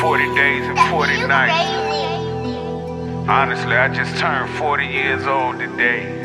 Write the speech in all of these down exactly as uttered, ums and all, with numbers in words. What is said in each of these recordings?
forty days and forty nights. Honestly, I just turned forty years old today.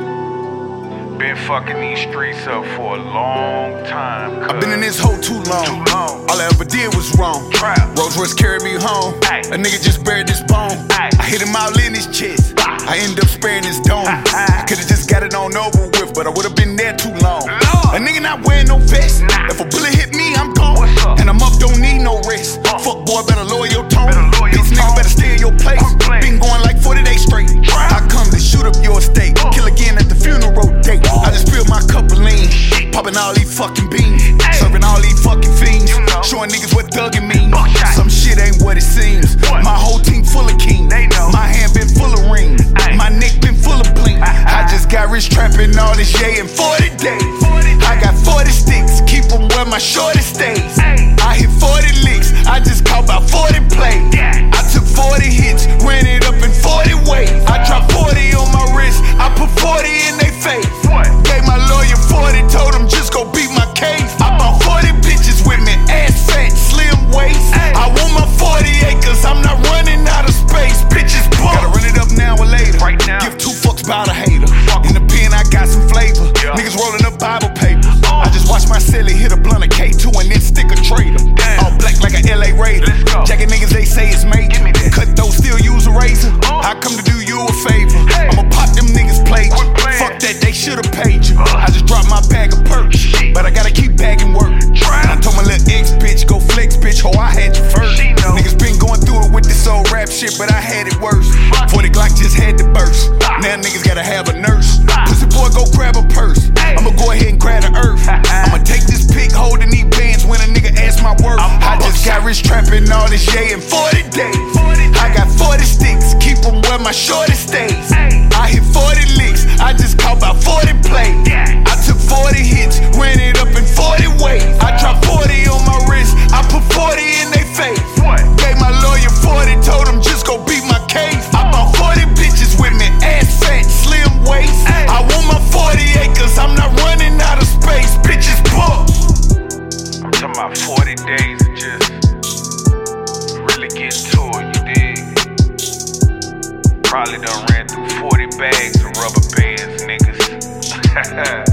Been fucking these streets up for a long time. I've been in this hole too long. Too long. All I ever did was wrong. Trap. Rolls Royce carried me home. Ay. A nigga just buried his bone. Ay. I hit him all in his chest. I ended up sparing his dome. I could've just got it on over with, but I would've been there too long. Lord. A nigga not wearing no vest. Nah. If a bullet hit me, I'm gone. What's up? And I'm up, don't need no rest. Uh. Fuck boy, better lower your tone. Better lower your Bitch nigga tone. better stay in your place. I'm playing. Been going like forty days straight. Trap. I come to shoot up your estate. Uh. Kill again at the funeral date. I just spilled my cup of lean. Popping all these fucking beans. Ay. Serving all these fucking fiends. You know. Showing niggas what thuggin' mean. Buckshot. Some shit ain't what it seems. What? My whole team full of kings. They know. My hand been full of rings. Ay. My neck been full of bling. Ah, I just got rich trapping all this yay in forty days. forty days. I got forty sticks. Keep them where my shorty stays. Ay. I hit forty licks. I just caught about forty plays. Yeah. I took forty hits. Ran it up in forty ways. I dropped forty on my wrist. I put forty in they face. What? Gave my lawyer forty. Told him just go beat my case. I bought forty bitches with me. Ass fat, slim waist. Ay. I want my forty acres. I'm not running out of space. Bitches book. Gotta run it up now or later. Right now. Give two fucks about a hater. Fuck. In the pen, I got some flavor. Yeah. Niggas rolling up Bible papers. Oh. I just watched my celly hit a blunt of K two and then stick a trader. Damn. All black like a L A Raider. Let's go. Jacking niggas, they say it's major. Give me that. Cut those, still use a razor. Oh. I come to do you a favor. Hey. I'ma pop them niggas plate. Quit playing. Fuck that, they should've paid you. Uh. I just dropped my bag of perks. Shit. But I gotta keep bagging work. Trap. I told my little ex bitch, go flex, bitch. Ho, I had you first. She know. Niggas been going through it with this old rap shit, but I had it worse. Fuck. forty Glock just had to burst. Ah. Now niggas gotta have a nurse. Ah. Pussy boy, go grab a purse. Hey. I'ma go ahead and grab the earth. I'ma take this pic holding these bands when a nigga ask my worth. I'm I just got rich trapping all this yay in forty days. forty I got forty sticks, keep them where my shorty stays. Ay. I hit forty licks, I just caught about forty plays. Yeah. I took forty hits, ran it up in forty ways. I dropped forty on my wrist, I put forty in they face. What? Gave my lawyer forty, told him just go beat my case. I bought forty bitches with me, ass fat, slim waist. Ay. I want my forty acres, I'm not running out of space. Bitches book. I'm talking about forty days of just really getting to it, you dig? Probably done ran through forty bags of rubber bands, niggas.